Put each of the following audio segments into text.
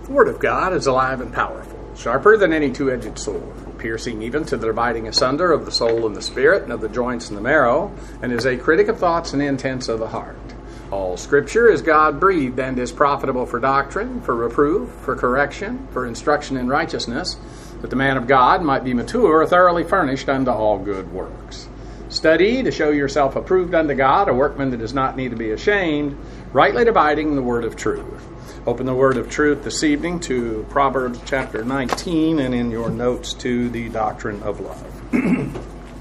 The Word of God is alive and powerful, sharper than any two-edged sword, piercing even to the dividing asunder of the soul and the spirit, and of the joints and the marrow, and is a critic of thoughts and intents of the heart. All Scripture is God-breathed and is profitable for doctrine, for reproof, for correction, for instruction in righteousness, that the man of God might be mature, thoroughly furnished unto all good works. Study to show yourself approved unto God, a workman that does not need to be ashamed, rightly dividing the word of truth. Open the word of truth this evening to Proverbs chapter 19 and in your notes to the doctrine of love.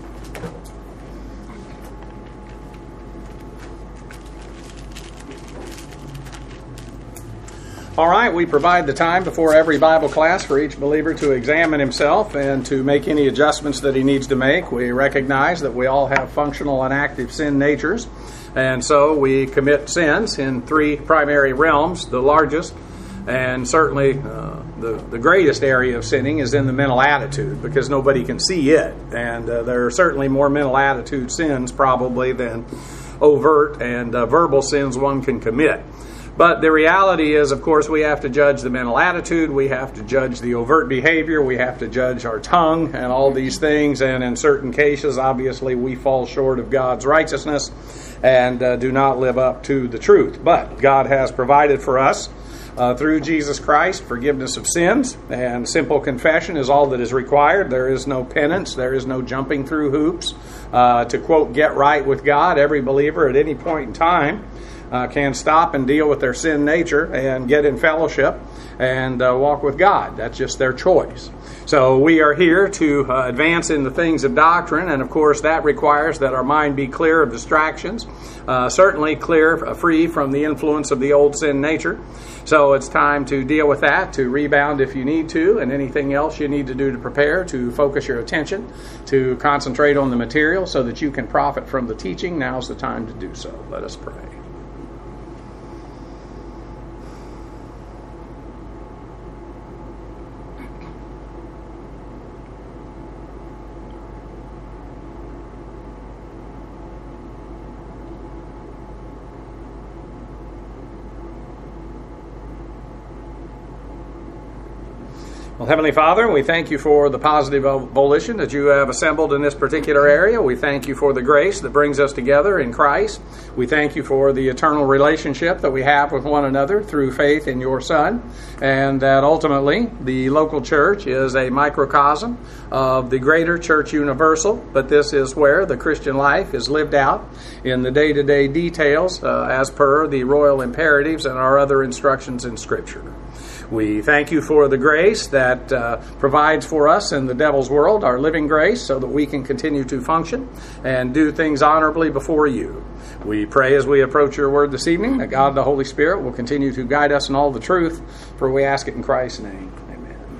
All right, we provide the time before every Bible class for each believer to examine himself and to make any adjustments that he needs to make. We recognize that we all have functional and active sin natures, and so we commit sins in three primary realms. The largest and certainly the greatest area of sinning is in the mental attitude, because nobody can see it, and there are certainly more mental attitude sins probably than overt and verbal sins one can commit. But the reality is, of course, we have to judge the mental attitude, we have to judge the overt behavior, we have to judge our tongue and all these things, and in certain cases, obviously, we fall short of God's righteousness and do not live up to the truth. But God has provided for us, through Jesus Christ, forgiveness of sins, and simple confession is all that is required. There is no penance, there is no jumping through hoops to, quote, get right with God. Every believer at any point in time can stop and deal with their sin nature and get in fellowship and walk with God. That's just their choice. So we are here to advance in the things of doctrine, and of course that requires that our mind be clear of distractions, certainly clear, free from the influence of the old sin nature. So it's time to deal with that, to rebound if you need to, and anything else you need to do to prepare, to focus your attention, to concentrate on the material so that you can profit from the teaching. Now's the time to do so. Let us pray. Well, Heavenly Father, we thank you for the positive volition that you have assembled in this particular area. We thank you for the grace that brings us together in Christ. We thank you for the eternal relationship that we have with one another through faith in your Son, and that ultimately the local church is a microcosm of the greater church universal, but this is where the Christian life is lived out in the day-to-day details as per the royal imperatives and our other instructions in Scripture. We thank you for the grace that provides for us in the devil's world, our living grace, so that we can continue to function and do things honorably before you. We pray as we approach your word this evening that God the Holy Spirit will continue to guide us in all the truth, for we ask it in Christ's name. Amen.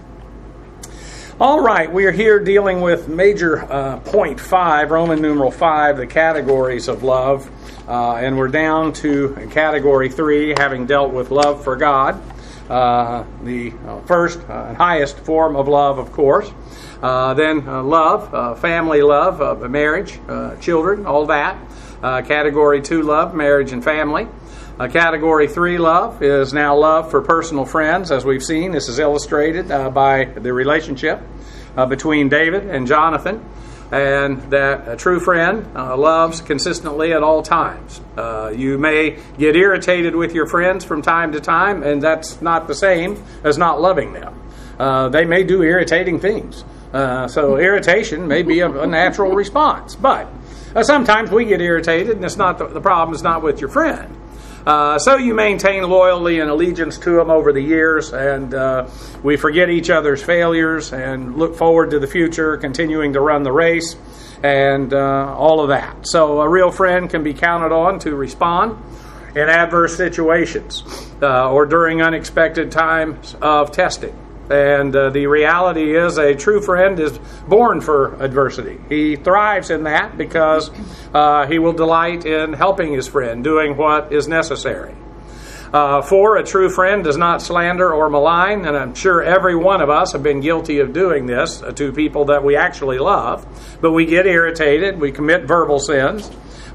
All right, we are here dealing with major point 5, Roman numeral 5, the categories of love, and we're down to category 3, having dealt with love for God. The first and highest form of love, of course. Then love, family love, marriage, children, all that. Category 2 love, marriage and family. Category 3 love is now love for personal friends. As we've seen, this is illustrated by the relationship between David and Jonathan. And that a true friend loves consistently at all times. You may get irritated with your friends from time to time, and that's not the same as not loving them. They may do irritating things. So irritation may be a natural response. But sometimes we get irritated, and it's not the problem is not with your friend. So you maintain loyalty and allegiance to them over the years, and we forget each other's failures and look forward to the future, continuing to run the race, and all of that. So a real friend can be counted on to respond in adverse situations or during unexpected times of testing. And the reality is a true friend is born for adversity. He thrives in that because he will delight in helping his friend, doing what is necessary. For a true friend does not slander or malign, and I'm sure every one of us have been guilty of doing this to people that we actually love. But we get irritated, we commit verbal sins,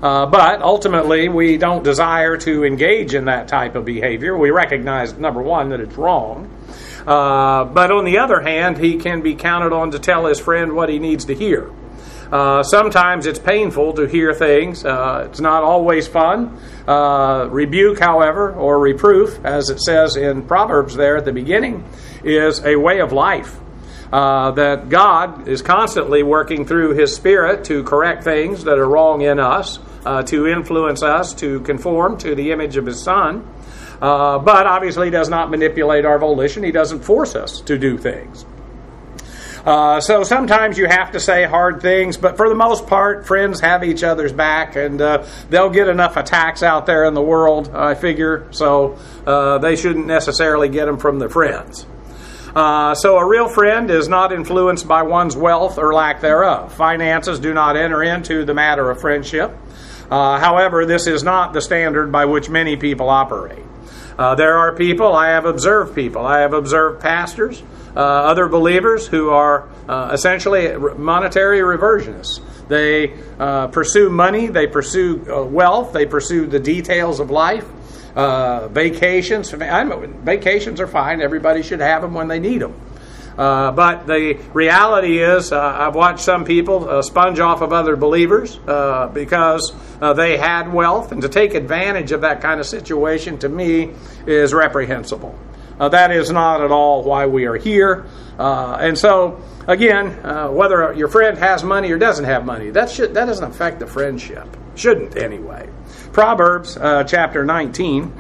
But ultimately, we don't desire to engage in that type of behavior. We recognize, number one, that it's wrong. But on the other hand, he can be counted on to tell his friend what he needs to hear. Sometimes it's painful to hear things. It's not always fun. Rebuke, however, or reproof, as it says in Proverbs there at the beginning, is a way of life. That God is constantly working through His Spirit to correct things that are wrong in us, to influence us to conform to the image of His Son. But obviously He does not manipulate our volition. He doesn't force us to do things. So sometimes you have to say hard things, but for the most part, friends have each other's back, and they'll get enough attacks out there in the world, I figure, so they shouldn't necessarily get them from their friends. So a real friend is not influenced by one's wealth or lack thereof. Finances do not enter into the matter of friendship. However, this is not the standard by which many people operate. There are people, I have observed pastors, other believers who are essentially monetary reversionists. They pursue money, they pursue wealth, they pursue the details of life. Vacations. Vacations are fine. Everybody should have them when they need them. But the reality is, I've watched some people sponge off of other believers because they had wealth, and to take advantage of that kind of situation, to me, is reprehensible. That is not at all why we are here. And so, again, whether your friend has money or doesn't have money, that doesn't affect the friendship. Shouldn't, anyway. Proverbs chapter 19.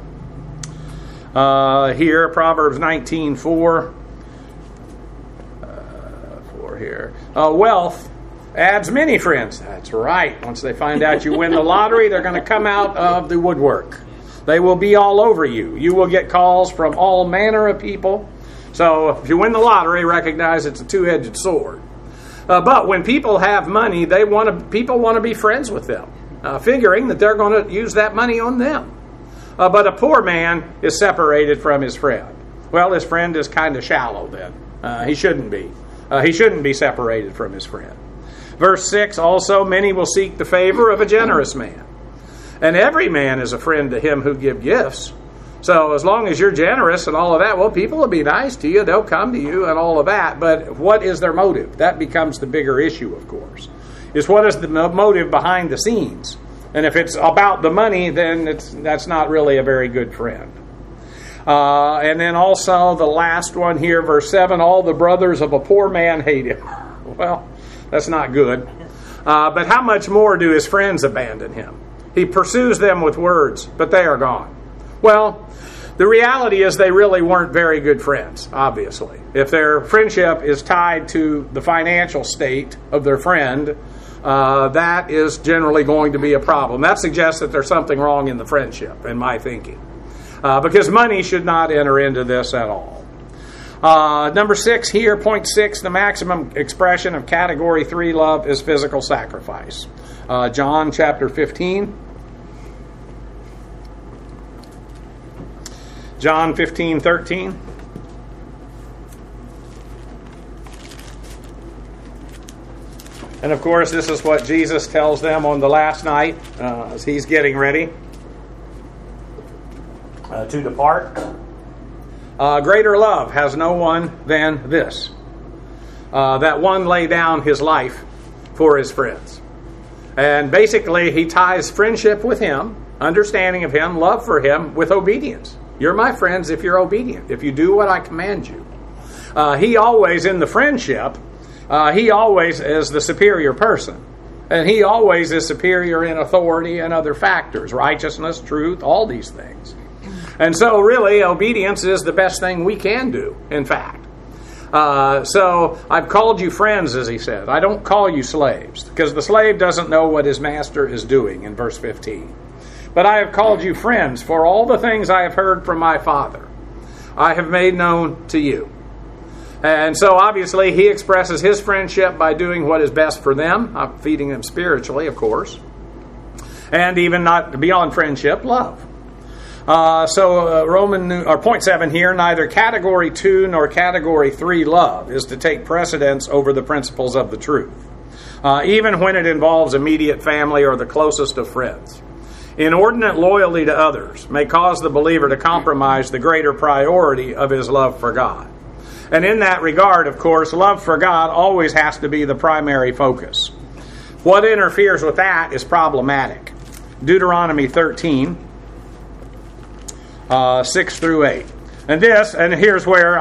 Here, Proverbs 19:4. Here. Wealth adds many friends. That's right. Once they find out you win the lottery, they're going to come out of the woodwork. They will be all over you. You will get calls from all manner of people. So if you win the lottery, recognize it's a two-edged sword. But when people have money, people want to be friends with them, figuring that they're going to use that money on them. But a poor man is separated from his friend. Well, his friend is kind of shallow then. He shouldn't be. He shouldn't be separated from his friend. Verse 6, also, many will seek the favor of a generous man. And every man is a friend to him who give gifts. So as long as you're generous and all of that, well, people will be nice to you. They'll come to you and all of that. But what is their motive? That becomes the bigger issue, of course. Is what is the motive behind the scenes? And if it's about the money, then that's not really a very good friend. And then also the last one here, verse 7, all the brothers of a poor man hate him. Well, that's not good. But how much more do his friends abandon him? He pursues them with words, but they are gone. Well, the reality is they really weren't very good friends, obviously. If their friendship is tied to the financial state of their friend, that is generally going to be a problem. That suggests that there's something wrong in the friendship, in my thinking. Because money should not enter into this at all. Number 6 here, point 6, the maximum expression of category 3 love is physical sacrifice. John chapter 15. John 15:13. And of course, this is what Jesus tells them on the last night as he's getting ready to depart. Greater love has no one than this, that one lay down his life for his friends. And basically, he ties friendship with him, understanding of him, love for him, with obedience. You're my friends if you're obedient, if you do what I command you. He always, in the friendship, he always is the superior person. And he always is superior in authority and other factors, righteousness, truth, all these things. And so really, obedience is the best thing we can do, in fact. So I've called you friends, as he said. I don't call you slaves, because the slave doesn't know what his master is doing, in verse 15. But I have called you friends, for all the things I have heard from my Father, I have made known to you. And so obviously he expresses his friendship by doing what is best for them, feeding them spiritually, of course, and even not beyond friendship, love. Point 7 here, neither category 2 nor category 3 love is to take precedence over the principles of the truth. even when it involves immediate family or the closest of friends. Inordinate loyalty to others may cause the believer to compromise the greater priority of his love for God. And in that regard, of course, love for God always has to be the primary focus. What interferes with that is problematic. Deuteronomy 13, 6 through 8. And here's where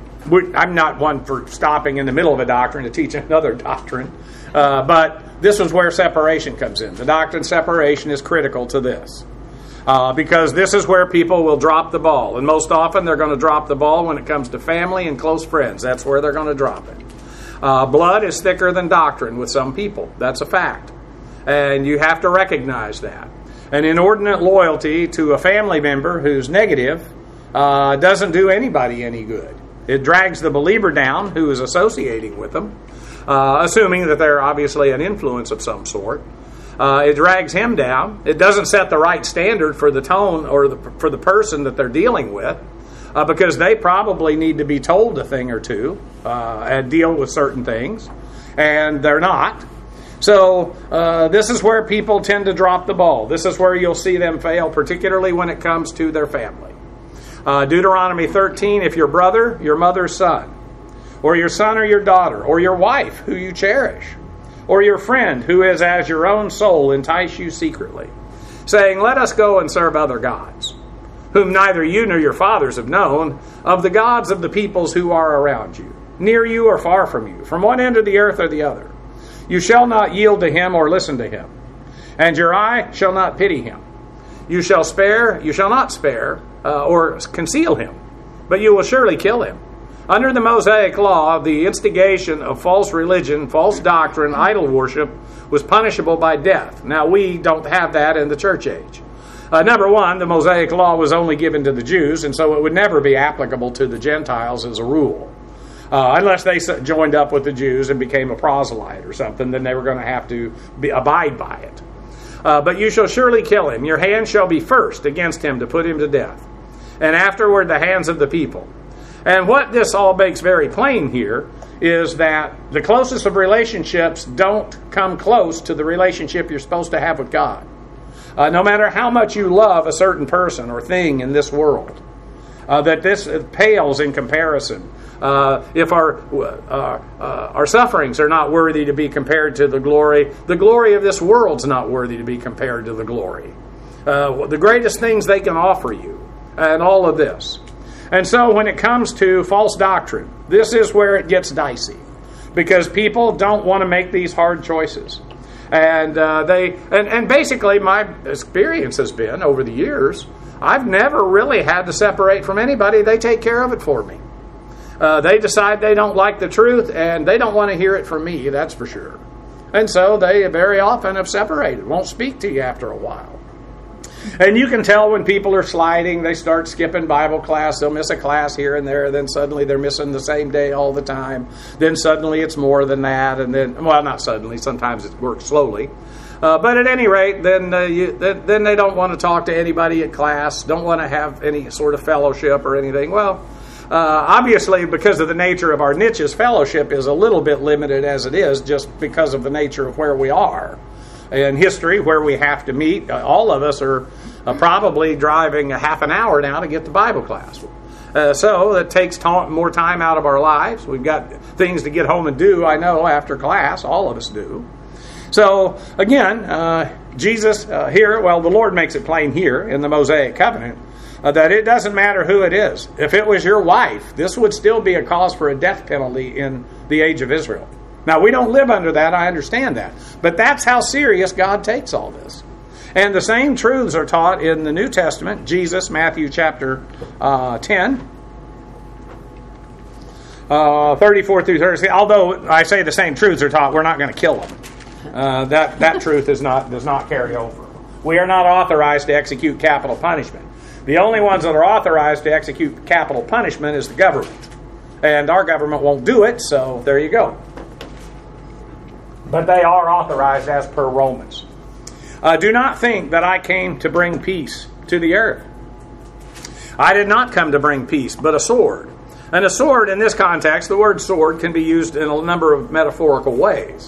I'm not one for stopping in the middle of a doctrine to teach another doctrine, but this is where separation comes in. The doctrine of separation is critical to this. Because this is where people will drop the ball. And most often they're going to drop the ball when it comes to family and close friends. That's where they're going to drop it. Blood is thicker than doctrine with some people. That's a fact. And you have to recognize that. An inordinate loyalty to a family member who's negative doesn't do anybody any good. It drags the believer down who is associating with them, assuming that they're obviously an influence of some sort. It drags him down. It doesn't set the right standard for the tone or for the person that they're dealing with, because they probably need to be told a thing or two and deal with certain things, and they're not. So this is where people tend to drop the ball. This is where you'll see them fail, particularly when it comes to their family. Deuteronomy 13, if your brother, your mother's son, or your son or your daughter, or your wife who you cherish, or your friend who is as your own soul entice you secretly, saying, let us go and serve other gods, whom neither you nor your fathers have known, of the gods of the peoples who are around you, near you or far from you, from one end of the earth or the other. You shall not yield to him or listen to him, and your eye shall not pity him. You shall not spare, or conceal him, but you will surely kill him. Under the Mosaic law, the instigation of false religion, false doctrine, idol worship was punishable by death. Now, we don't have that in the church age. Number one, the Mosaic law was only given to the Jews, and so it would never be applicable to the Gentiles as a rule. Unless they joined up with the Jews and became a proselyte or something, then they were going to have to abide by it. But you shall surely kill him. Your hand shall be first against him to put him to death, and afterward the hands of the people. And what this all makes very plain here is that the closest of relationships don't come close to the relationship you're supposed to have with God. No matter how much you love a certain person or thing in this world, that this pales in comparison. If our sufferings are not worthy to be compared to the glory of this world's not worthy to be compared to the glory. The greatest things they can offer you, and all of this. And so when it comes to false doctrine, this is where it gets dicey, because people don't want to make these hard choices. And basically my experience has been over the years, I've never really had to separate from anybody. They take care of it for me. They decide they don't like the truth, and they don't want to hear it from me, that's for sure. And so they very often have separated, won't speak to you after a while. And you can tell when people are sliding, they start skipping Bible class, they'll miss a class here and there, then suddenly they're missing the same day all the time. Then suddenly it's more than that, and then, well, not suddenly, sometimes it works slowly. But at any rate, then they don't want to talk to anybody at class, don't want to have any sort of fellowship or anything. Well, obviously, because of the nature of our niches, fellowship is a little bit limited as it is, just because of the nature of where we are. In history, where we have to meet, all of us are probably driving a half an hour now to get to Bible class. So it takes more time out of our lives. We've got things to get home and do, I know, after class. All of us do. So, again, Jesus here, well, the Lord makes it plain here in the Mosaic Covenant, that it doesn't matter who it is. If it was your wife, this would still be a cause for a death penalty in the age of Israel. Now, we don't live under that, I understand that. But that's how serious God takes all this. And the same truths are taught in the New Testament. Jesus, Matthew chapter 10, 34 through 36. Although I say the same truths are taught, we're not going to kill them. That truth does not carry over. We are not authorized to execute capital punishment. The only ones that are authorized to execute capital punishment is the government. And our government won't do it, so there you go. But they are authorized as per Romans. Do not think that I came to bring peace to the earth. I did not come to bring peace, but a sword. And a sword, in this context, the word sword can be used in a number of metaphorical ways.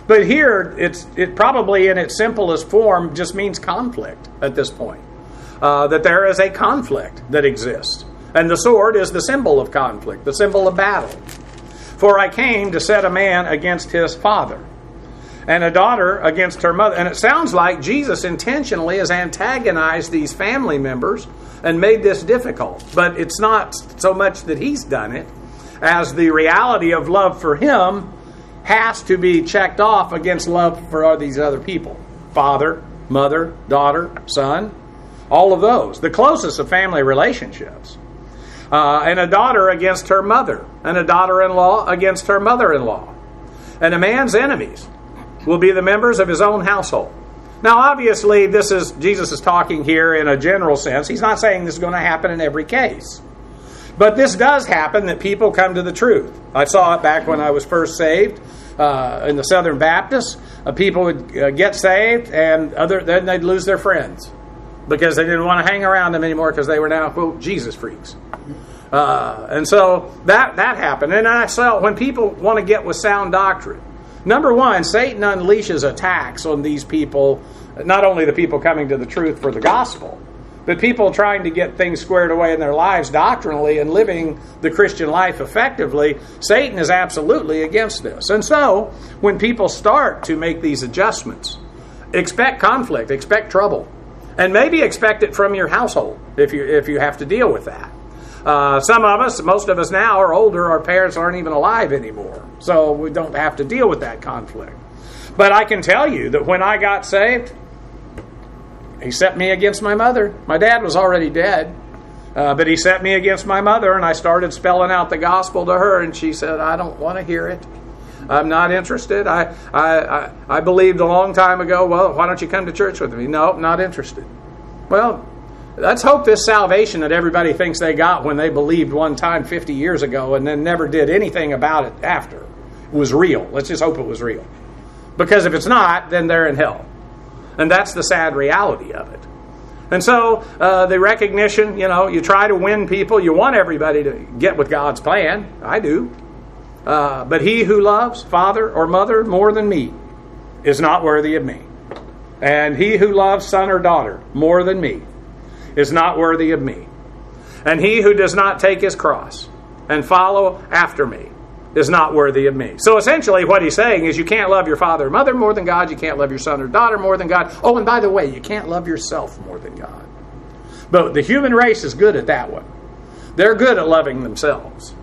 But here, it probably in its simplest form just means conflict at this point. That there is a conflict that exists. And the sword is the symbol of conflict, the symbol of battle. For I came to set a man against his father, and a daughter against her mother. And it sounds like Jesus intentionally has antagonized these family members and made this difficult. But it's not so much that he's done it, as the reality of love for him has to be checked off against love for these other people. Father, mother, daughter, son, all of those. The closest of family relationships. And a daughter against her mother, and a daughter-in-law against her mother-in-law. And a man's enemies will be the members of his own household. Now, obviously, Jesus is talking here in a general sense. He's not saying this is going to happen in every case. But this does happen, that people come to the truth. I saw it back when I was first saved in the Southern Baptists. People would get saved, and then they'd lose their friends because they didn't want to hang around them anymore because they were now, quote, Jesus freaks. And so that happened. And I saw when people want to get with sound doctrine, number one, Satan unleashes attacks on these people, not only the people coming to the truth for the gospel, but people trying to get things squared away in their lives doctrinally and living the Christian life effectively. Satan is absolutely against this. And so, when people start to make these adjustments, expect conflict, expect trouble, and maybe expect it from your household if you have to deal with that. Some of us, most of us now are older, our parents aren't even alive anymore, so we don't have to deal with that conflict. But I can tell you that when I got saved, he set me against my mother. My dad was already dead, but he set me against my mother, and I started spelling out the gospel to her, and she said, I don't want to hear it. I'm not interested. I believed a long time ago, well, why don't you come to church with me? No, not interested. Well, let's hope this salvation that everybody thinks they got when they believed one time 50 years ago and then never did anything about it after was real. Let's just hope it was real. Because if it's not, then they're in hell. And that's the sad reality of it. And so the recognition, you try to win people. You want everybody to get with God's plan. I do. But he who loves father or mother more than me is not worthy of me. And he who loves son or daughter more than me is not worthy of me. And he who does not take his cross and follow after me is not worthy of me. So essentially what he's saying is you can't love your father or mother more than God. You can't love your son or daughter more than God. Oh, and by the way, you can't love yourself more than God. But the human race is good at that one. They're good at loving themselves.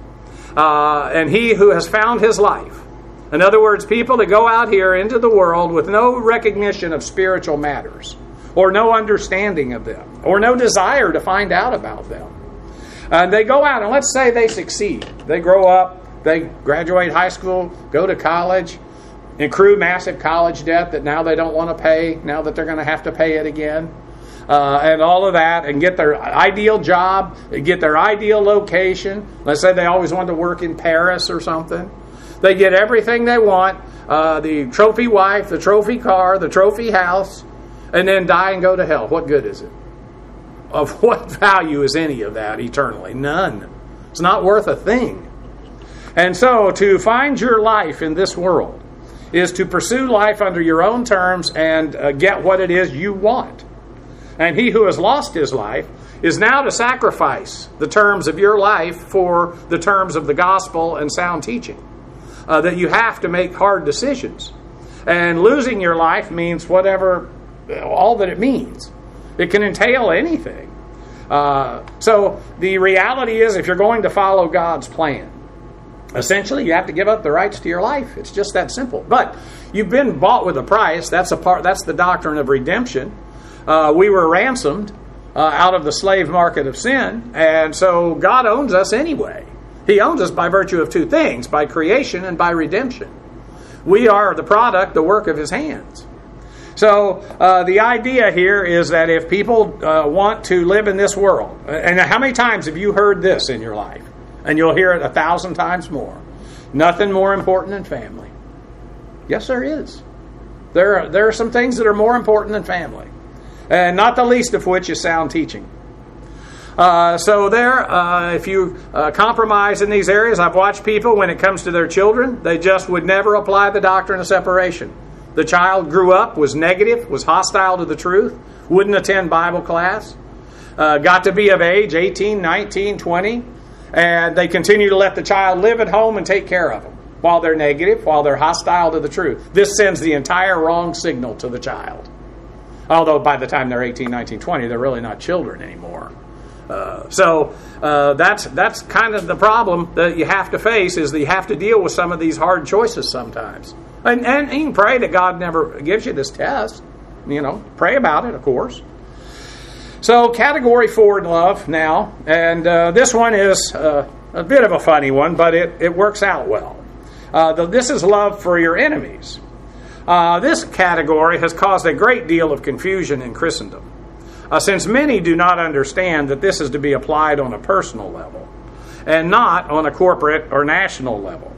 And he who has found his life, in other words, people that go out here into the world with no recognition of spiritual matters, or no understanding of them, or no desire to find out about them. And they go out and let's say they succeed. They grow up, they graduate high school, go to college, accrue massive college debt that now they don't want to pay, now that they're going to have to pay it again. And all of that, and get their ideal job, get their ideal location. Let's say they always wanted to work in Paris or something. They get everything they want, the trophy wife, the trophy car, the trophy house, and then die and go to hell. What good is it? Of what value is any of that eternally? None. It's not worth a thing. And so to find your life in this world is to pursue life under your own terms and get what it is you want. And he who has lost his life is now to sacrifice the terms of your life for the terms of the gospel and sound teaching. That you have to make hard decisions. And losing your life means whatever, all that it means. It can entail anything. So the reality is if you're going to follow God's plan, essentially you have to give up the rights to your life. It's just that simple. But you've been bought with a price. That's the doctrine of redemption. We were ransomed out of the slave market of sin, and so God owns us anyway. He owns us by virtue of two things, by creation and by redemption. We are the product, the work of His hands. So the idea here is that if people want to live in this world, and how many times have you heard this in your life? And you'll hear it 1,000 times more. Nothing more important than family. Yes, there is. There are some things that are more important than family. And not the least of which is sound teaching. So there, if you compromise in these areas, I've watched people, when it comes to their children, they just would never apply the doctrine of separation. The child grew up, was negative, was hostile to the truth, wouldn't attend Bible class, got to be of age, 18, 19, 20, and they continue to let the child live at home and take care of them while they're negative, while they're hostile to the truth. This sends the entire wrong signal to the child. Although by the time they're 18, 19, 20, they're really not children anymore. So that's kind of the problem that you have to face, is that you have to deal with some of these hard choices sometimes. And you can pray that God never gives you this test. Pray about it, of course. So category 4 in love now. And this one is a bit of a funny one, but it works out well. This is love for your enemies. This category has caused a great deal of confusion in Christendom, since many do not understand that this is to be applied on a personal level and not on a corporate or national level.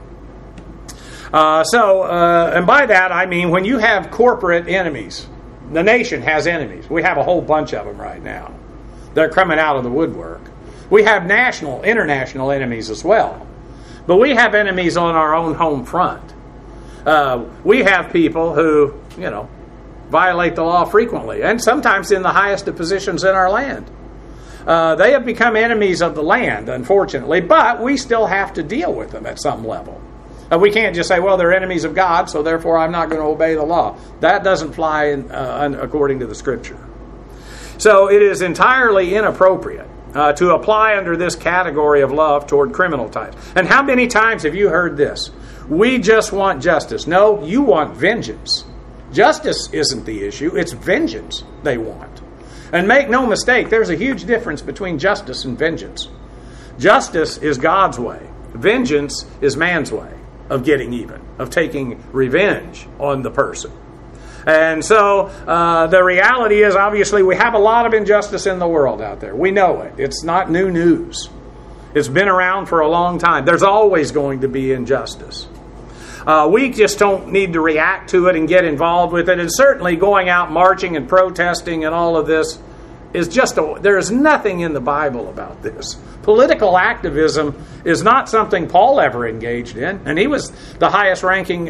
And by that I mean when you have corporate enemies. The nation has enemies. We have a whole bunch of them right now. They're coming out of the woodwork. We have international enemies as well. But we have enemies on our own home front. We have people who, violate the law frequently, and sometimes in the highest of positions in our land. They have become enemies of the land, unfortunately, but we still have to deal with them at some level. We can't just say, well, they're enemies of God, so therefore I'm not going to obey the law. That doesn't fly according to the Scripture. So it is entirely inappropriate to apply under this category of love toward criminal types. And how many times have you heard this? We just want justice. No, you want vengeance. Justice isn't the issue. It's vengeance they want. And make no mistake, there's a huge difference between justice and vengeance. Justice is God's way. Vengeance is man's way of getting even, of taking revenge on the person. And so the reality is, obviously, we have a lot of injustice in the world out there. We know it. It's not new news. It's been around for a long time. There's always going to be injustice. We just don't need to react to it and get involved with it. And certainly going out marching and protesting and all of this is there is nothing in the Bible about this. Political activism is not something Paul ever engaged in. And he was the highest ranking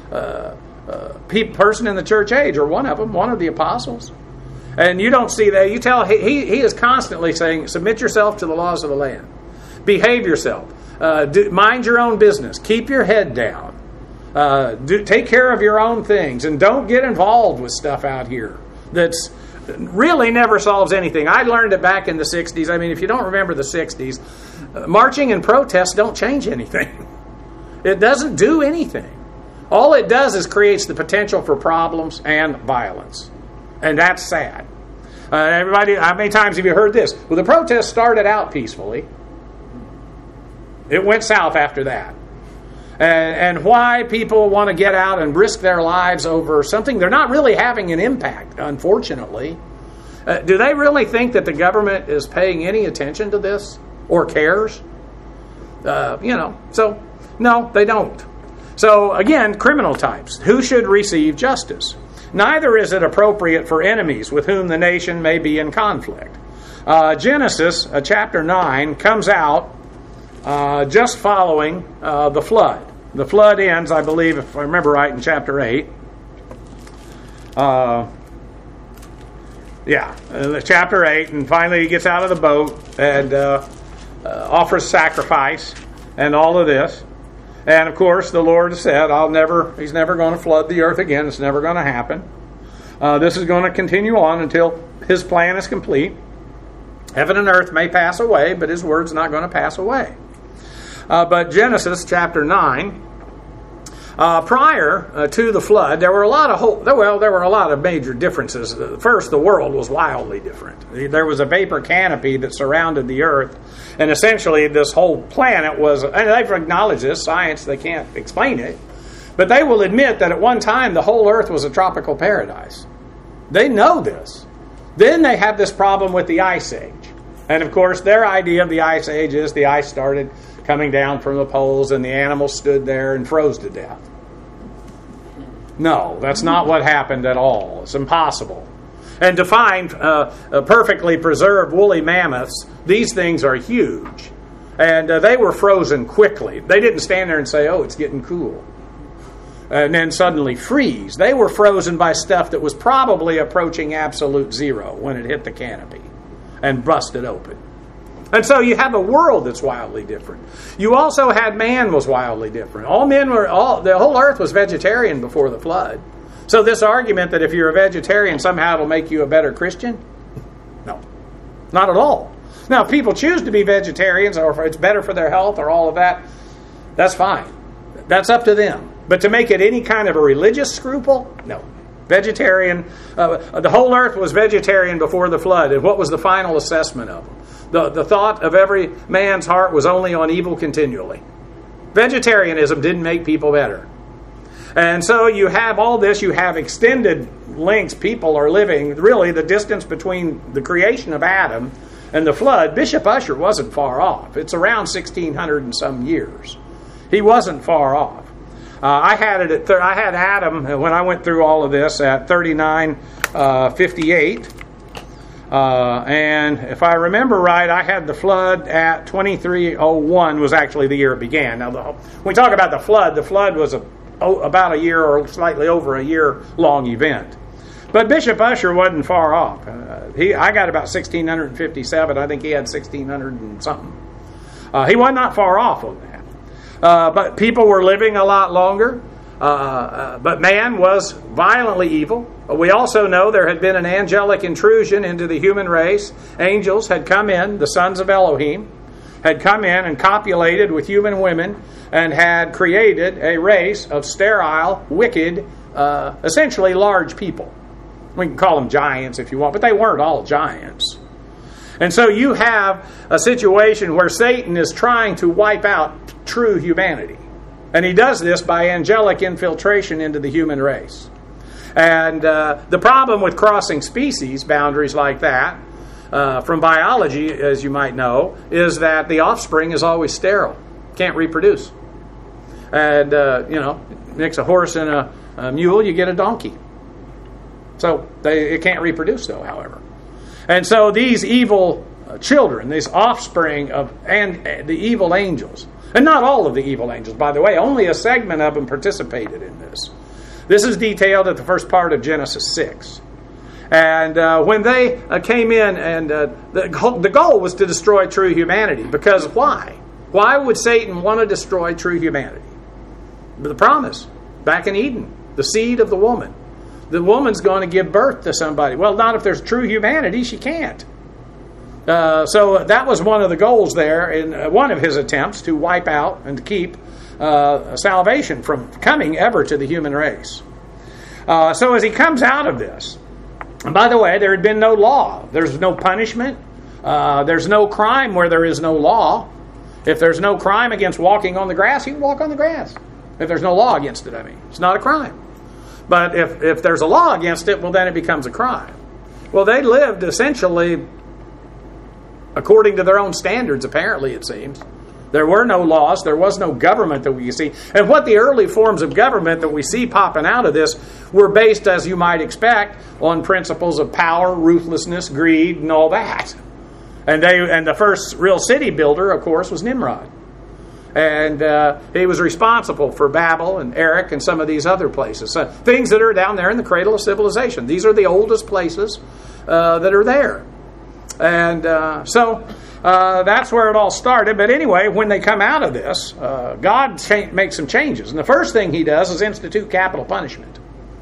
person in the church age, or one of them, one of the apostles. And you don't see that. You tell he is constantly saying, submit yourself to the laws of the land. Behave yourself. Mind your own business. Keep your head down. Take care of your own things. And don't get involved with stuff out here that's really never solves anything. I learned it back in the 60s. I mean, if you don't remember the 60s, marching and protests don't change anything. It doesn't do anything. All it does is creates the potential for problems and violence. And that's sad. Everybody, how many times have you heard this? Well, the protest started out peacefully. It went south after that. And why people want to get out and risk their lives over something they're not really having an impact, unfortunately. Do they really think that the government is paying any attention to this or cares? So no, they don't. So again, criminal types. Who should receive justice? Neither is it appropriate for enemies with whom the nation may be in conflict. Genesis chapter 9 comes out just following the flood. The flood ends, I believe, if I remember right, in chapter 8. Chapter 8, and finally he gets out of the boat and offers sacrifice and all of this. And of course, the Lord said, He's never going to flood the earth again. It's never going to happen. This is going to continue on until His plan is complete. Heaven and earth may pass away, but His word's not going to pass away. But Genesis chapter 9, prior to the flood, there were a lot of major differences. First, the world was wildly different. There was a vapor canopy that surrounded the earth, and essentially this whole planet was, and they've acknowledged this, science, they can't explain it, but they will admit that at one time the whole earth was a tropical paradise. They know this. Then they have this problem with the Ice Age. And of course, their idea of the Ice Age is the ice started coming down from the poles and the animals stood there and froze to death. No, that's not what happened at all. It's impossible. And to find perfectly preserved woolly mammoths, these things are huge. And they were frozen quickly. They didn't stand there and say, oh, it's getting cool, and then suddenly freeze. They were frozen by stuff that was probably approaching absolute zero when it hit the canopy and busted open. And so you have a world that's wildly different. You also had man was wildly different. The whole earth was vegetarian before the flood. So this argument that if you're a vegetarian somehow it'll make you a better Christian? No, not at all. Now, if people choose to be vegetarians, or if it's better for their health, or all of that, that's fine. That's up to them. But to make it any kind of a religious scruple, no. Vegetarian, the whole earth was vegetarian before the flood. And what was the final assessment of them? The thought of every man's heart was only on evil continually. Vegetarianism didn't make people better. And so you have all this, you have extended lengths. People are living, really, the distance between the creation of Adam and the flood. Bishop Ussher wasn't far off. It's around 1600 and some years. He wasn't far off. I had Adam, when I went through all of this, at 3958. And if I remember right, I had the flood at 2301 was actually the year it began. Now, when we talk about the flood was about a year or slightly over a year-long event. But Bishop Ussher wasn't far off. I got about 1657. I think he had 1600 and something. He was not far off on that. But people were living a lot longer. But man was violently evil. We also know there had been an angelic intrusion into the human race. Angels had come in, the sons of Elohim, had come in and copulated with human women and had created a race of sterile, wicked, essentially large people. We can call them giants if you want, but they weren't all giants. And so you have a situation where Satan is trying to wipe out true humanity. And he does this by angelic infiltration into the human race. And the problem with crossing species boundaries like that, from biology, as you might know, is that the offspring is always sterile. Can't reproduce. And, mix a horse and a mule, you get a donkey. So it can't reproduce, though, however. And so these evil children, these offspring and the evil angels, and not all of the evil angels, by the way, only a segment of them participated in this. This is detailed at the first part of Genesis 6. And when they came in, and the goal was to destroy true humanity. Because why? Why would Satan want to destroy true humanity? The promise, back in Eden, the seed of the woman. The woman's going to give birth to somebody. Well, not if there's true humanity, she can't. So that was one of the goals there in one of his attempts to wipe out and to keep salvation from coming ever to the human race. So as he comes out of this, and by the way, there had been no law. There's no punishment. There's no crime where there is no law. If there's no crime against walking on the grass, you can walk on the grass. If there's no law against it, it's not a crime. But if there's a law against it, well, then it becomes a crime. Well, they lived essentially according to their own standards, apparently, it seems. There were no laws. There was no government that we see. And what the early forms of government that we see popping out of this were based, as you might expect, on principles of power, ruthlessness, greed, and all that. And the first real city builder, of course, was Nimrod. And he was responsible for Babel and Erech and some of these other places. So, things that are down there in the cradle of civilization. These are the oldest places that are there. And so that's where it all started. But anyway, when they come out of this, God makes some changes. And the first thing he does is institute capital punishment.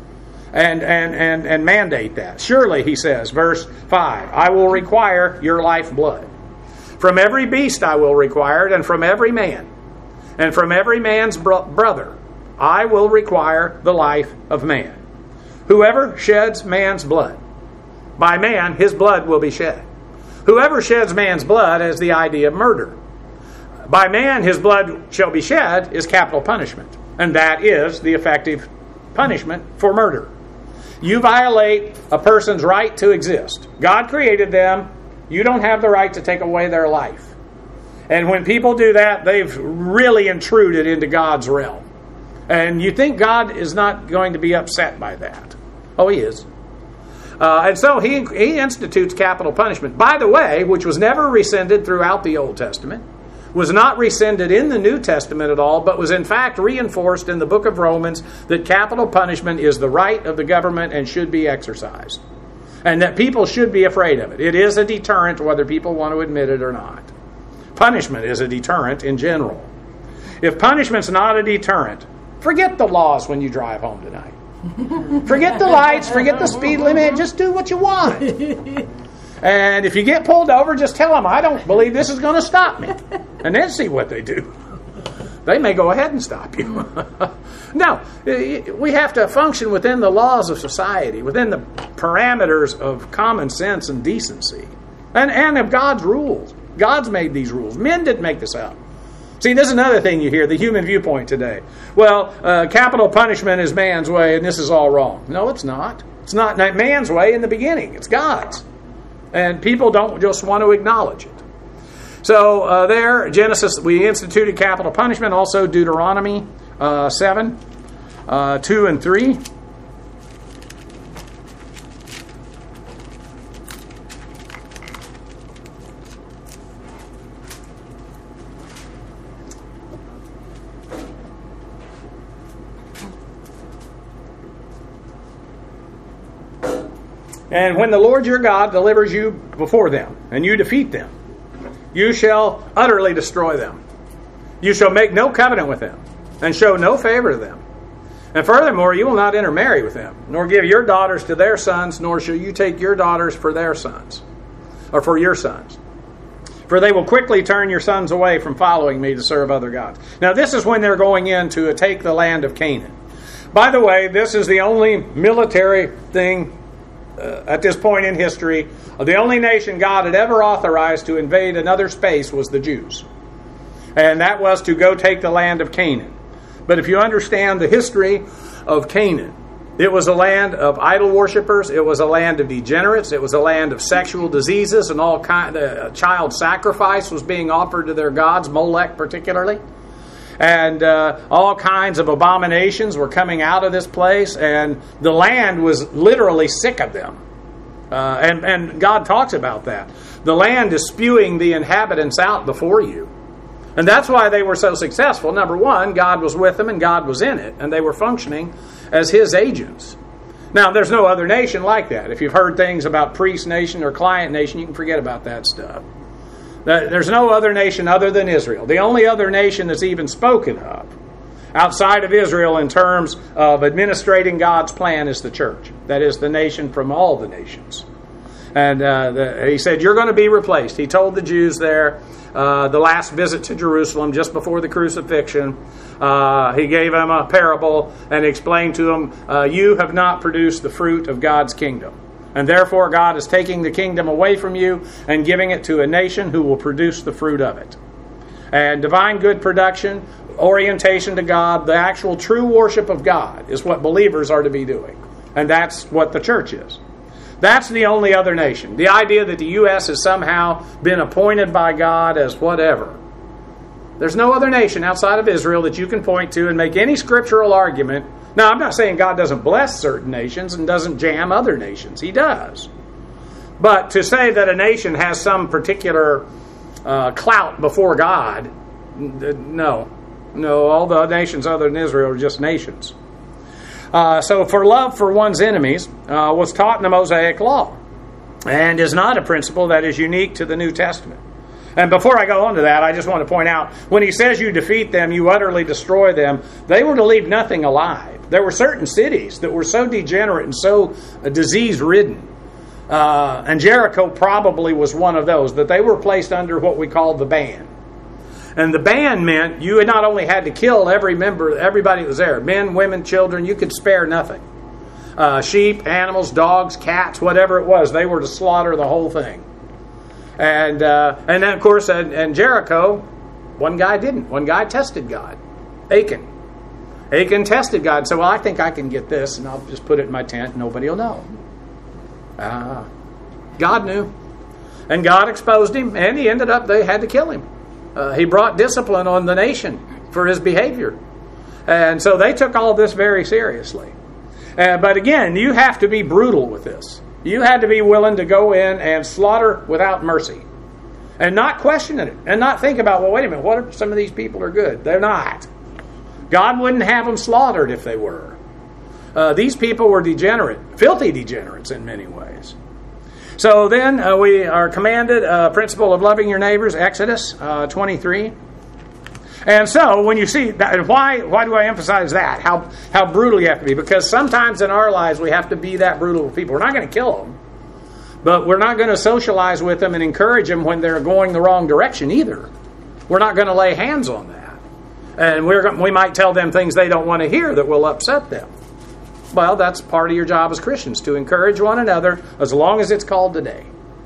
And mandate that. Surely, he says, verse 5, I will require your lifeblood. From every beast I will require it, and from every man. And from every man's brother, I will require the life of man. Whoever sheds man's blood, by man his blood will be shed. Whoever sheds man's blood has the idea of murder. By man his blood shall be shed is capital punishment. And that is the effective punishment for murder. You violate a person's right to exist. God created them. You don't have the right to take away their life. And when people do that, they've really intruded into God's realm. And you think God is not going to be upset by that. Oh, he is. And so he institutes capital punishment. By the way, which was never rescinded throughout the Old Testament, was not rescinded in the New Testament at all, but was in fact reinforced in the book of Romans that capital punishment is the right of the government and should be exercised. And that people should be afraid of it. It is a deterrent whether people want to admit it or not. Punishment is a deterrent in general. If punishment's not a deterrent, forget the laws when you drive home tonight. Forget the lights, forget the speed limit, just do what you want. And if you get pulled over, just tell them, I don't believe this is going to stop me. And then see what they do. They may go ahead and stop you. No, we have to function within the laws of society, within the parameters of common sense and decency, and of God's rules. God's made these rules. Men didn't make this up. See, this is another thing you hear, the human viewpoint today. Well, capital punishment is man's way, and this is all wrong. No, it's not. It's not man's way in the beginning. It's God's. And people don't just want to acknowledge it. So there, Genesis, we instituted capital punishment. Also Deuteronomy 7, 2 and 3. And when the Lord your God delivers you before them, and you defeat them, you shall utterly destroy them. You shall make no covenant with them, and show no favor to them. And furthermore, you will not intermarry with them, nor give your daughters to their sons, nor shall you take your daughters for their sons, or for your sons. For they will quickly turn your sons away from following me to serve other gods. Now this is when they're going in to take the land of Canaan. By the way, this is the only military thing at this point in history. The only nation God had ever authorized to invade another space was the Jews. And that was to go take the land of Canaan. But if you understand the history of Canaan, it was a land of idol worshippers. It was a land of degenerates. It was a land of sexual diseases, and all kind of child sacrifice was being offered to their gods, Molech particularly. And all kinds of abominations were coming out of this place, and the land was literally sick of them. And God talks about that. The land is spewing the inhabitants out before you. And that's why they were so successful. Number one, God was with them and God was in it, and they were functioning as His agents. Now, there's no other nation like that. If you've heard things about priest nation or client nation, you can forget about that stuff. There's no other nation other than Israel. The only other nation that's even spoken of outside of Israel in terms of administrating God's plan is the church. That is the nation from all the nations. And He said, you're going to be replaced. He told the Jews there, the last visit to Jerusalem just before the crucifixion, He gave them a parable and explained to them, you have not produced the fruit of God's kingdom. And therefore God is taking the kingdom away from you and giving it to a nation who will produce the fruit of it. And divine good production, orientation to God, the actual true worship of God is what believers are to be doing. And that's what the church is. That's the only other nation. The idea that the U.S. has somehow been appointed by God as whatever. There's no other nation outside of Israel that you can point to and make any scriptural argument. Now, I'm not saying God doesn't bless certain nations and doesn't jam other nations. He does. But to say that a nation has some particular clout before God, no. No, all the nations other than Israel are just nations. So for love for one's enemies was taught in the Mosaic Law and is not a principle that is unique to the New Testament. And before I go on to that, I just want to point out, when He says you defeat them, you utterly destroy them, they were to leave nothing alive. There were certain cities that were so degenerate and so disease-ridden, and Jericho probably was one of those, that they were placed under what we call the ban. And the ban meant you not only had to kill everybody that was there, men, women, children, you could spare nothing. Sheep, animals, dogs, cats, whatever it was, they were to slaughter the whole thing. And then, of course, in Jericho, one guy didn't. One guy tested God. Achan. Achan tested God and said, well, I think I can get this, and I'll just put it in my tent, and nobody will know. God knew. And God exposed him, and they had to kill him. He brought discipline on the nation for his behavior. And so they took all this very seriously. But again, you have to be brutal with this. You had to be willing to go in and slaughter without mercy. And not question it. And not think about, well, wait a minute, what if some of these people are good? They're not. God wouldn't have them slaughtered if they were. These people were degenerate, filthy degenerates in many ways. So then we are commanded principle of loving your neighbors, Exodus 23. And so when you see that, why do I emphasize that? How brutal you have to be? Because sometimes in our lives we have to be that brutal with people. We're not going to kill them, but we're not going to socialize with them and encourage them when they're going the wrong direction either. We're not going to lay hands on that, and we might tell them things they don't want to hear that will upset them. Well, that's part of your job as Christians, to encourage one another as long as it's called today.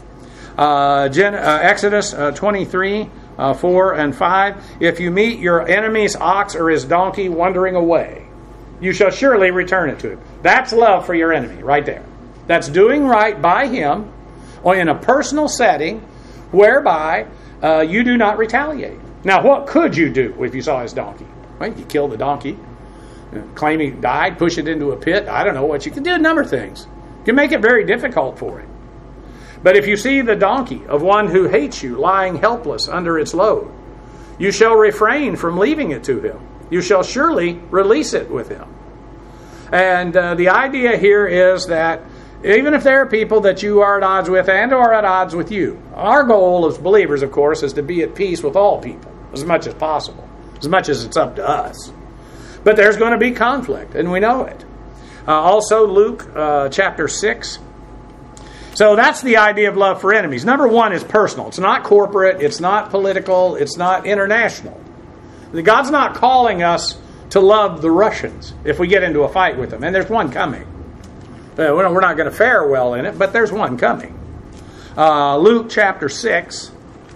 Exodus 23, 4 and 5. If you meet your enemy's ox or his donkey wandering away, you shall surely return it to him. That's love for your enemy right there. That's doing right by him or in a personal setting whereby you do not retaliate. Now, what could you do if you saw his donkey? Well, you kill the donkey, claim he died, push it into a pit. I don't know what you can do. A number of things. You can make it very difficult for him. But if you see the donkey of one who hates you lying helpless under its load, you shall refrain from leaving it to him. You shall surely release it with him. And the idea here is that even if there are people that you are at odds with and are at odds with you, our goal as believers, of course, is to be at peace with all people as much as possible, as much as it's up to us. But there's going to be conflict, and we know it. Also, Luke chapter 6. So that's the idea of love for enemies. Number one is personal. It's not corporate. It's not political. It's not international. God's not calling us to love the Russians if we get into a fight with them. And there's one coming. We're not going to fare well in it, but there's one coming. Luke chapter 6,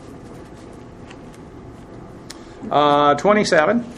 27.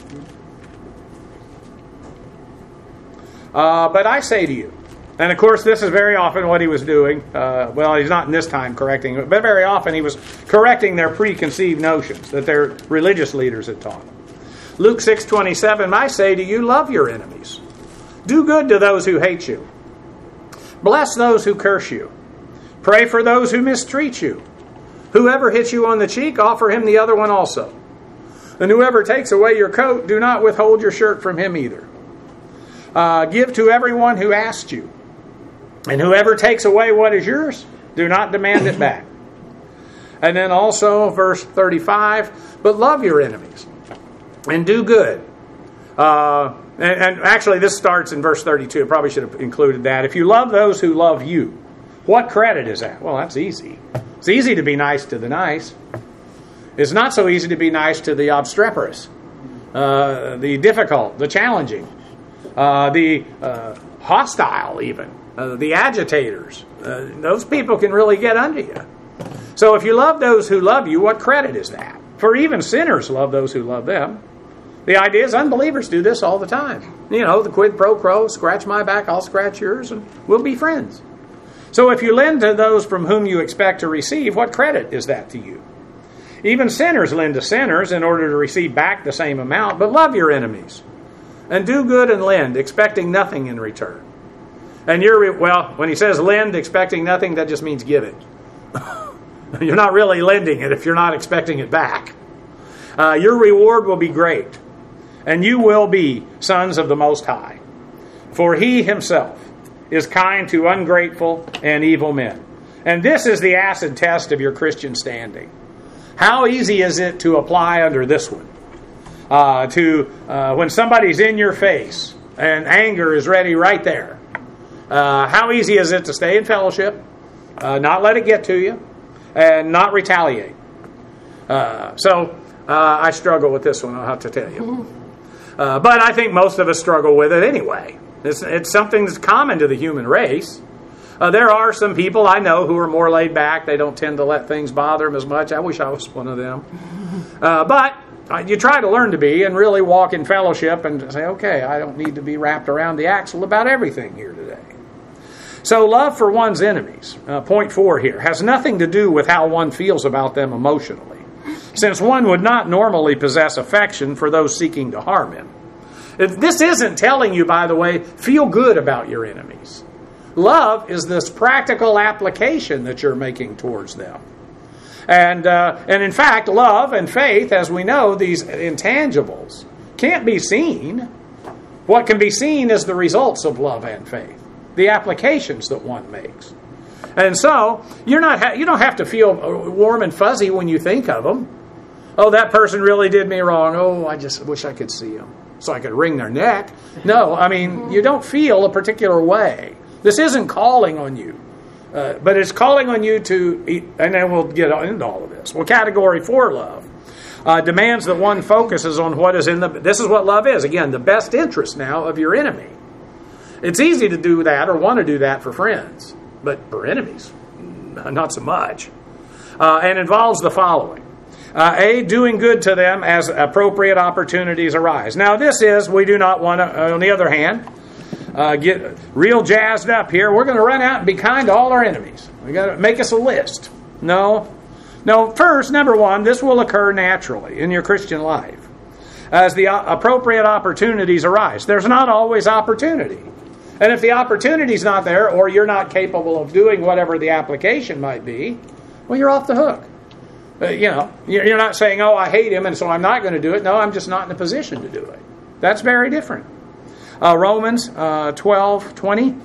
But I say to you, and of course this is very often what he was doing. Well, he's not in this time correcting, but very often he was correcting their preconceived notions that their religious leaders had taught them. Luke 6:27, I say to you, love your enemies. Do good to those who hate you. Bless those who curse you. Pray for those who mistreat you. Whoever hits you on the cheek, offer him the other one also. And whoever takes away your coat, do not withhold your shirt from him either. Give to everyone who asks you. And whoever takes away what is yours, do not demand it back. And then also verse 35, but love your enemies and do good. And actually this starts in verse 32. I probably should have included that. If you love those who love you, what credit is that? Well, that's easy. It's easy to be nice to the nice. It's not so easy to be nice to the obstreperous, the difficult, the challenging, the hostile even, the agitators. Those people can really get under you. So if you love those who love you, what credit is that? For even sinners love those who love them. The idea is unbelievers do this all the time. You know, the quid pro quo, scratch my back, I'll scratch yours, and we'll be friends. So if you lend to those from whom you expect to receive, what credit is that to you? Even sinners lend to sinners in order to receive back the same amount, but love your enemies. And do good and lend, expecting nothing in return. And when he says lend, expecting nothing, that just means give it. You're not really lending it if you're not expecting it back. Your reward will be great, and you will be sons of the Most High. For he himself is kind to ungrateful and evil men. And this is the acid test of your Christian standing. How easy is it to apply under this one? When somebody's in your face and anger is ready right there, how easy is it to stay in fellowship, not let it get to you, and not retaliate? I struggle with this one, I'll have to tell you. But I think most of us struggle with it anyway. It's something that's common to the human race. There are some people I know who are more laid back. They don't tend to let things bother them as much. I wish I was one of them. But you try to learn to be and really walk in fellowship and say, okay, I don't need to be wrapped around the axle about everything here today. So love for one's enemies, point 4 here, has nothing to do with how one feels about them emotionally, since one would not normally possess affection for those seeking to harm him. This isn't telling you, by the way, feel good about your enemies. Love is this practical application that you're making towards them. And in fact, love and faith, as we know, these intangibles, can't be seen. What can be seen is the results of love and faith, the applications that one makes. And so, you don't have to feel warm and fuzzy when you think of them. Oh, that person really did me wrong. Oh, I just wish I could see them so I could wring their neck. No, I mean, you don't feel a particular way. This isn't calling on you. But it's calling on you to, and then we'll get into all of this. Well, category 4 love demands that one focuses on what is this is what love is. Again, the best interest now of your enemy. It's easy to do that or want to do that for friends, but for enemies, not so much. And involves the following. A, doing good to them as appropriate opportunities arise. Now we do not want to, on the other hand, get real jazzed up here. We're going to run out and be kind to all our enemies. We got to make us a list. No. First, number one, this will occur naturally in your Christian life as the appropriate opportunities arise. There's not always opportunity, and if the opportunity's not there, or you're not capable of doing whatever the application might be, well, you're off the hook. You're not saying, "Oh, I hate him, and so I'm not going to do it." No, I'm just not in a position to do it. That's very different. Romans 12:20.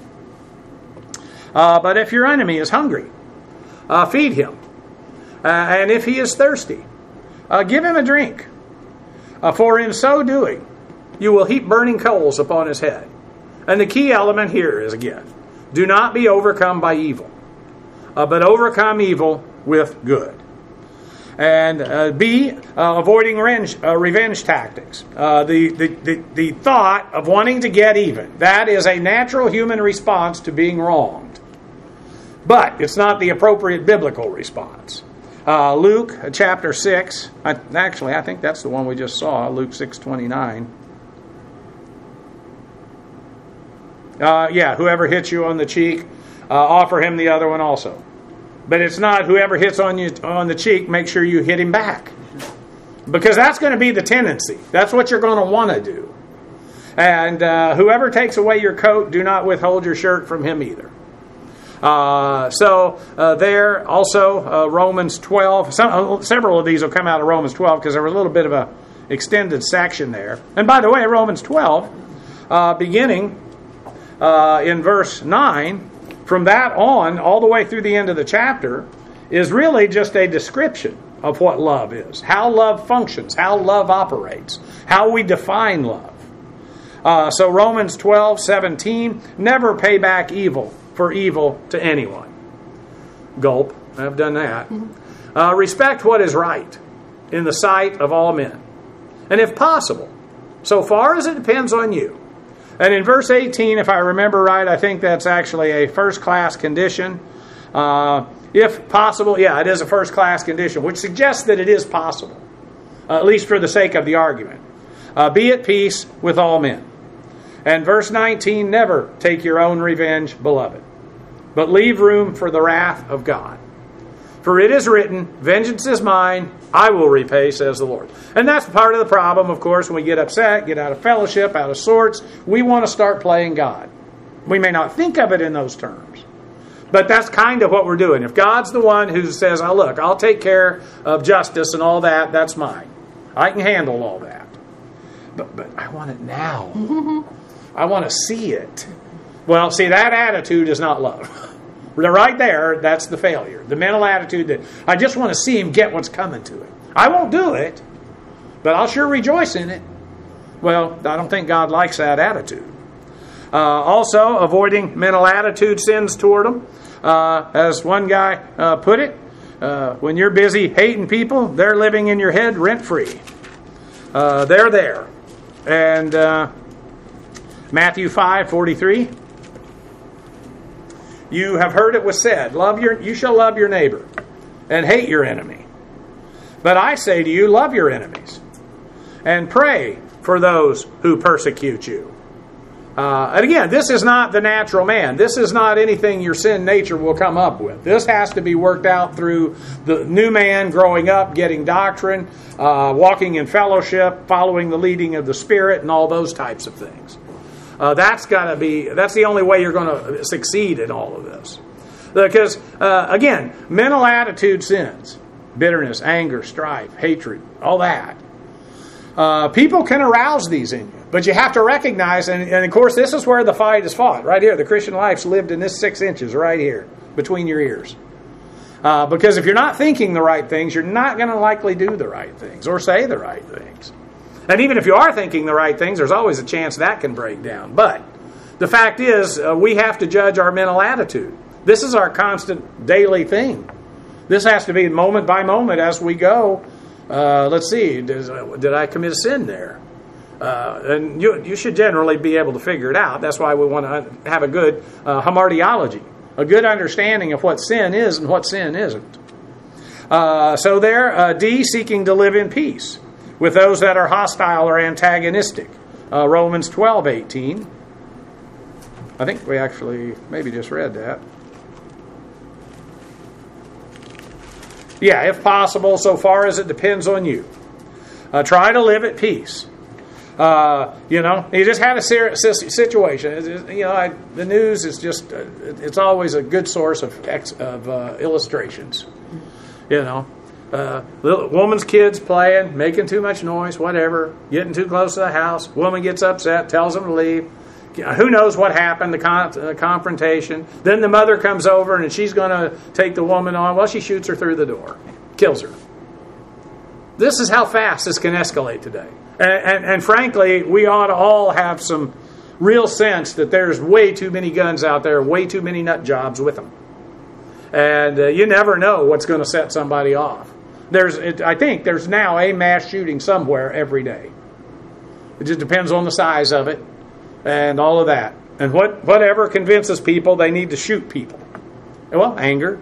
But if your enemy is hungry, feed him. And if he is thirsty, give him a drink. For in so doing, you will heap burning coals upon his head. And the key element here is, again, do not be overcome by evil, but overcome evil with good. And B, avoiding revenge tactics. The thought of wanting to get even. That is a natural human response to being wronged. But it's not the appropriate biblical response. Luke chapter 6. I think that's the one we just saw. Luke 6:29. Whoever hits you on the cheek, offer him the other one also. But it's not whoever hits on you on the cheek, make sure you hit him back. Because that's going to be the tendency. That's what you're going to want to do. And whoever takes away your coat, do not withhold your shirt from him either. There also, Romans 12. Several of these will come out of Romans 12 because there was a little bit of a extended section there. And by the way, Romans 12, beginning in verse 9, from that on, all the way through the end of the chapter, is really just a description of what love is, how love functions, how love operates, how we define love. So Romans 12:17, never pay back evil for evil to anyone. Gulp, I've done that. Respect what is right in the sight of all men. And if possible, so far as it depends on you. And in verse 18, if I remember right, I think that's actually a first-class condition. If possible, it is a first-class condition, which suggests that it is possible, at least for the sake of the argument. Be at peace with all men. And verse 19, never take your own revenge, beloved, but leave room for the wrath of God. For it is written, vengeance is mine, I will repay, says the Lord. And that's part of the problem, of course, when we get upset, get out of fellowship, out of sorts. We want to start playing God. We may not think of it in those terms, but that's kind of what we're doing. If God's the one who says, oh, look, I'll take care of justice and all that, that's mine. I can handle all that. But I want it now. I want to see it. Well, see, that attitude is not love. Right there, that's the failure. The mental attitude that I just want to see him get what's coming to him. I won't do it, but I'll sure rejoice in it. Well, I don't think God likes that attitude. Also, avoiding mental attitude sins toward him. As one guy put it, when you're busy hating people, they're living in your head rent-free. They're there. And Matthew 5:43. You have heard it was said, you shall love your neighbor and hate your enemy. But I say to you, love your enemies and pray for those who persecute you. And again, this is not the natural man. This is not anything your sin nature will come up with. This has to be worked out through the new man growing up, getting doctrine, walking in fellowship, following the leading of the Spirit, and all those types of things. That's the only way you're going to succeed in all of this. Because, again, mental attitude sins. Bitterness, anger, strife, hatred, all that. People can arouse these in you. But you have to recognize, and of course this is where the fight is fought. Right here, the Christian life's lived in this 6 inches right here, between your ears. Because if you're not thinking the right things, you're not going to likely do the right things or say the right things. And even if you are thinking the right things, there's always a chance that can break down. But the fact is, we have to judge our mental attitude. This is our constant daily thing. This has to be moment by moment as we go. Let's see, did I commit a sin there? And you should generally be able to figure it out. That's why we want to have a good hamartiology, a good understanding of what sin is and what sin isn't. So there, D, seeking to live in peace with those that are hostile or antagonistic. Romans 12:18. I think we actually maybe just read that. Yeah, if possible, so far as it depends on you. Try to live at peace. You just had a situation. The news is just, it's always a good source of illustrations. Little woman's kids playing, making too much noise, whatever, getting too close to the house. Woman gets upset, tells them to leave. Who knows what happened, the confrontation. Then the mother comes over and she's going to take the woman on. Well, she shoots her through the door, kills her. This is how fast this can escalate today. And frankly, we ought to all have some real sense that there's way too many guns out there, way too many nut jobs with them. And you never know what's going to set somebody off. I think there's now a mass shooting somewhere every day. It just depends on the size of it and all of that. And whatever convinces people they need to shoot people. Well, anger.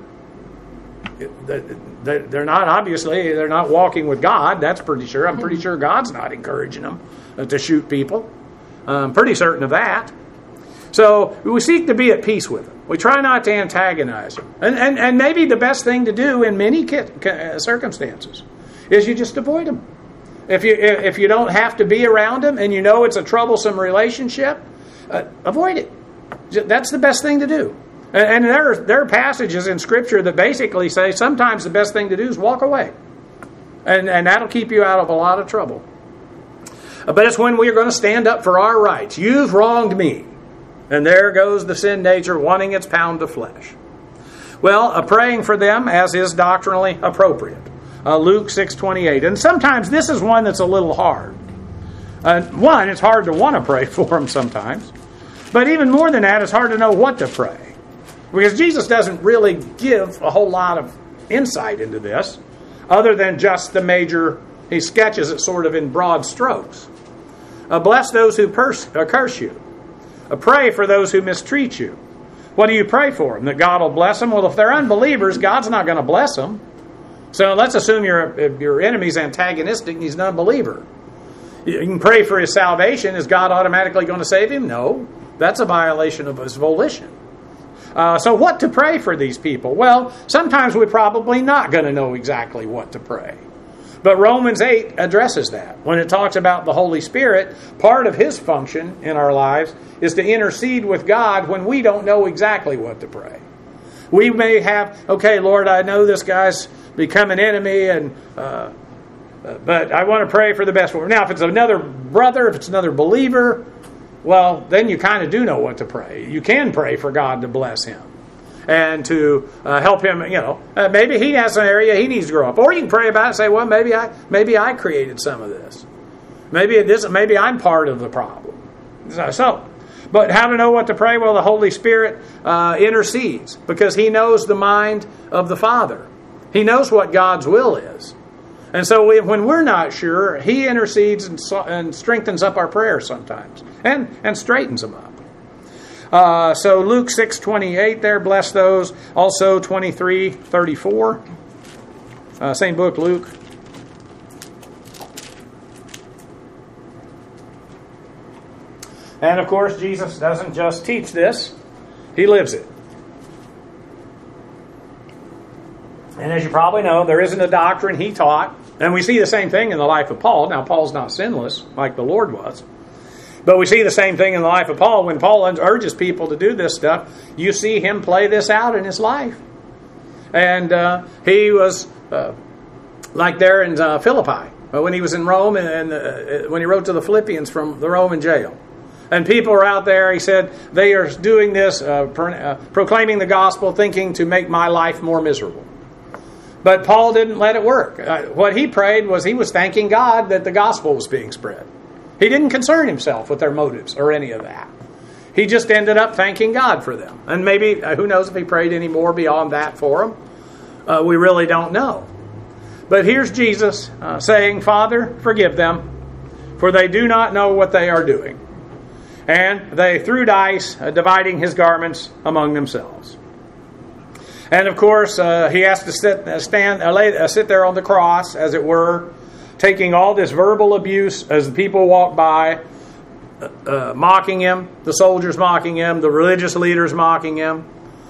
They're not walking with God. That's pretty sure. I'm pretty sure God's not encouraging them to shoot people. I'm pretty certain of that. So we seek to be at peace with them. We try not to antagonize them. And maybe the best thing to do in many circumstances is you just avoid them. If you don't have to be around them and you know it's a troublesome relationship, avoid it. That's the best thing to do. And there are passages in Scripture that basically say sometimes the best thing to do is walk away. And that'll keep you out of a lot of trouble. But it's when we're going to stand up for our rights. You've wronged me. And there goes the sin nature wanting its pound of flesh. Well, praying for them as is doctrinally appropriate. Luke 6:28. And sometimes this is one that's a little hard. One, it's hard to want to pray for them sometimes. But even more than that, it's hard to know what to pray. Because Jesus doesn't really give a whole lot of insight into this, other than just the major, he sketches it sort of in broad strokes. Bless those who curse you. Pray for those who mistreat you. What do you pray for them? That God will bless them? Well, if they're unbelievers, God's not going to bless them. So let's assume your enemy's antagonistic and he's an unbeliever. You can pray for his salvation. Is God automatically going to save him? No. That's a violation of his volition. So what to pray for these people? Well, sometimes we're probably not going to know exactly what to pray. But Romans 8 addresses that. When it talks about the Holy Spirit, part of his function in our lives is to intercede with God when we don't know exactly what to pray. We may have, okay, Lord, I know this guy's become an enemy, but I want to pray for the best for him. Now, if it's another brother, if it's another believer, well, then you kind of do know what to pray. You can pray for God to bless him and to help him. Maybe he has an area he needs to grow up, or you can pray about it and say, "Well, maybe I created some of this. Maybe I'm part of the problem." So, but how to know what to pray? Well, the Holy Spirit intercedes because he knows the mind of the Father. He knows what God's will is. And so when we're not sure, he intercedes and strengthens up our prayers sometimes and straightens them up. So Luke 6:28 there, bless those. Also 23:34. Same book, Luke. And of course, Jesus doesn't just teach this, he lives it. And as you probably know, there isn't a doctrine he taught. And we see the same thing in the life of Paul. Now, Paul's not sinless like the Lord was. But we see the same thing in the life of Paul. When Paul urges people to do this stuff, you see him play this out in his life. And he was like there in Philippi, when he was in Rome, and when he wrote to the Philippians from the Roman jail. And people are out there, he said, they are doing this, proclaiming the gospel, thinking to make my life more miserable. But Paul didn't let it work. What he prayed was he was thanking God that the gospel was being spread. He didn't concern himself with their motives or any of that. He just ended up thanking God for them. And maybe, who knows if he prayed any more beyond that for them. We really don't know. But here's Jesus saying, Father, forgive them, for they do not know what they are doing. And they threw dice, dividing his garments among themselves. And of course, he has to sit there on the cross, as it were, taking all this verbal abuse as the people walk by, mocking him, the soldiers mocking him, the religious leaders mocking him.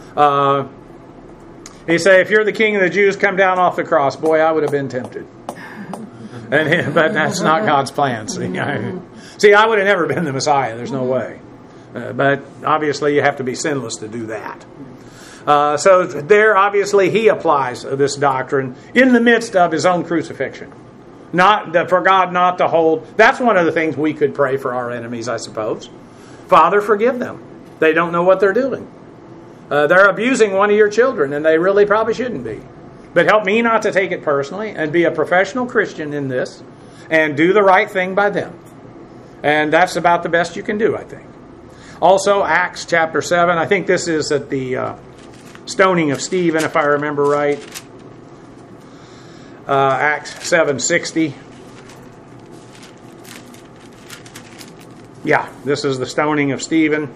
He say, if you're the king of the Jews, come down off the cross. Boy, I would have been tempted. But that's not God's plan. See, I would have never been the Messiah. There's no way. But obviously you have to be sinless to do that. So there, obviously, he applies this doctrine in the midst of his own crucifixion. For God not to hold. That's one of the things we could pray for our enemies, I suppose. Father, forgive them. They don't know what they're doing. They're abusing one of your children, and they really probably shouldn't be. But help me not to take it personally and be a professional Christian in this and do the right thing by them. And that's about the best you can do, I think. Also, Acts chapter 7. I think this is at the stoning of Stephen, if I remember right. Acts 7:60. Yeah, this is the stoning of Stephen.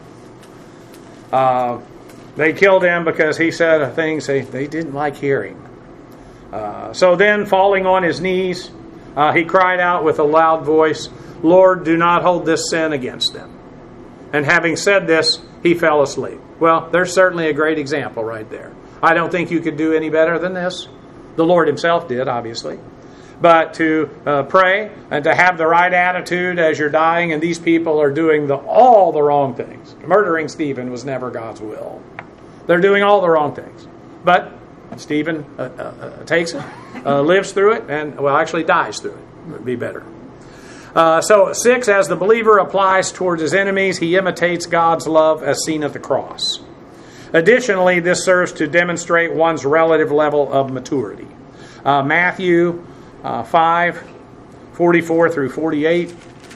They killed him because he said things they didn't like hearing. So then, falling on his knees, he cried out with a loud voice, Lord, do not hold this sin against them. And having said this, he fell asleep. Well, there's certainly a great example right there. I don't think you could do any better than this. The Lord himself did, obviously. But to pray and to have the right attitude as you're dying, and these people are doing all the wrong things. Murdering Stephen was never God's will. They're doing all the wrong things. But Stephen takes it, lives through it, and, well, actually dies through it. It would be better. So 6, as the believer applies towards his enemies, he imitates God's love as seen at the cross. Additionally, this serves to demonstrate one's relative level of maturity. Matthew 5:44 through 48.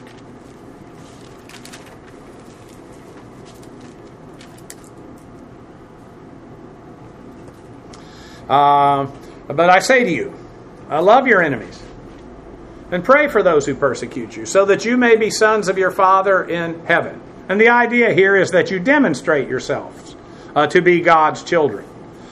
But I say to you, love your enemies and pray for those who persecute you, so that you may be sons of your Father in heaven. And the idea here is that you demonstrate yourselves to be God's children.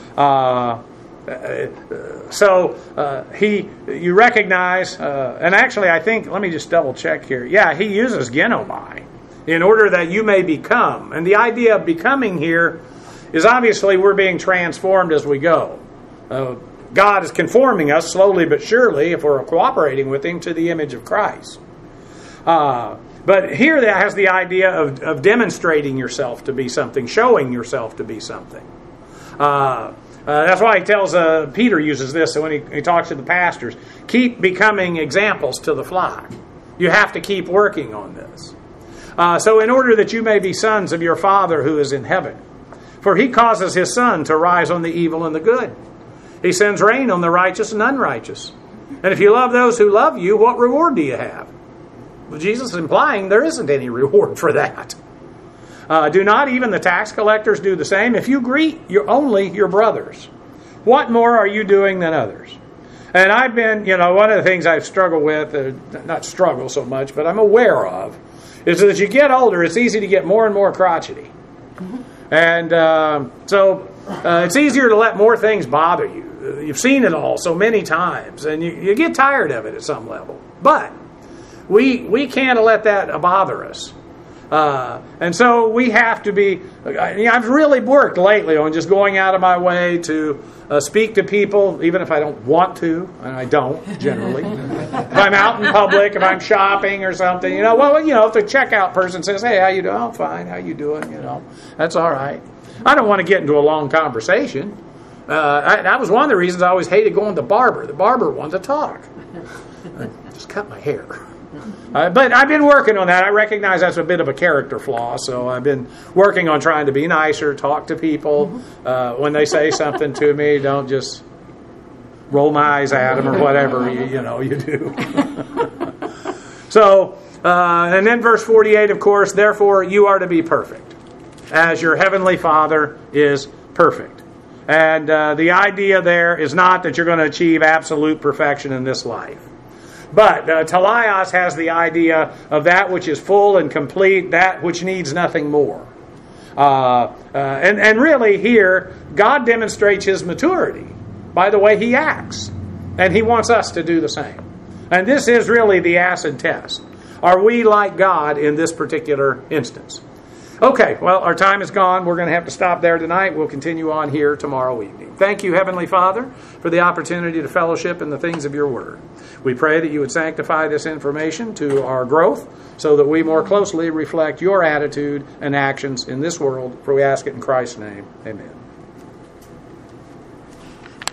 You recognize, and actually I think, let me just double check here. Yeah, he uses genomai, in order that you may become. And the idea of becoming here is obviously we're being transformed as we go. God is conforming us slowly but surely, if we're cooperating with him, to the image of Christ. But here that has the idea of demonstrating yourself to be something, showing yourself to be something. That's why he tells, Peter uses this when he talks to the pastors, keep becoming examples to the flock. You have to keep working on this. So in order that you may be sons of your Father who is in heaven, for he causes his sun to rise on the evil and the good. He sends rain on the righteous and unrighteous. And if you love those who love you, what reward do you have? Well, Jesus is implying there isn't any reward for that. Do not even the tax collectors do the same? If you greet only your brothers, what more are you doing than others? And I've been, one of the things I've struggled with, not struggle so much, but I'm aware of, is that as you get older, it's easy to get more and more crotchety. And so it's easier to let more things bother you. You've seen it all so many times, and you get tired of it at some level. But we can't let that bother us. And so we have to be, I've really worked lately on just going out of my way to speak to people, even if I don't want to, and I don't generally. If I'm out in public, if I'm shopping or something, if the checkout person says, "Hey, how you doing?" "Oh, fine. How you doing?" That's all right. I don't want to get into a long conversation. That was one of the reasons I always hated going to the barber. The barber wanted to talk. Just cut my hair. But I've been working on that. I recognize that's a bit of a character flaw, so I've been working on trying to be nicer, talk to people. When they say something to me, don't just roll my eyes at them or whatever you do. So, and then verse 48, of course, therefore you are to be perfect, as your heavenly Father is perfect. And the idea there is not that you're going to achieve absolute perfection in this life. But teleios has the idea of that which is full and complete, that which needs nothing more. And really here, God demonstrates His maturity by the way He acts. And He wants us to do the same. And this is really the acid test. Are we like God in this particular instance? Okay, well, our time is gone. We're going to have to stop there tonight. We'll continue on here tomorrow evening. Thank you, Heavenly Father, for the opportunity to fellowship in the things of your Word. We pray that you would sanctify this information to our growth so that we more closely reflect your attitude and actions in this world, for we ask it in Christ's name. Amen.